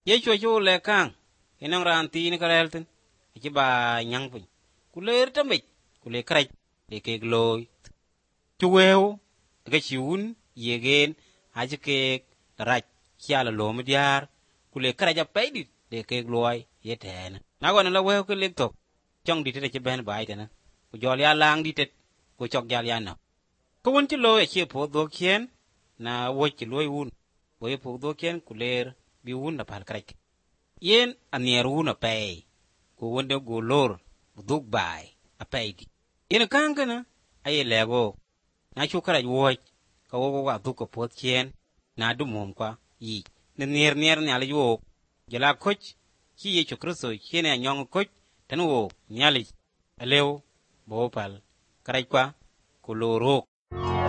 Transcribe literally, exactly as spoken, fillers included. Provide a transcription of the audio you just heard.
ye chwa chu le kang inang ran ti ni karelten chi ba nyang pun ku ler ta me ku le kraj le ke gloy chu weu ga chiun ye gen a ji ke raj kya la lo mi diar ku le kraj a pe di le ke gloy ye ten na go na la weu ke le tok chong di te che ben bai te na ku jol ya lang di te ku chok jal ya na ko won ti lo e che po do kien na wo chi loy un wo ye po do kien ku ler bi un na pal kraj yen anier un a pe ku wonde go lor duk bai a pe di yen kan kana aye lego na chu kraj wo ka wo wa duk ko po kien na du mum kwa yi ne nier nier ne ale yo jela koch ki ye chu kristo kien ya nyong koch tan wo nyali alew bo pal kraj kwa ku lorok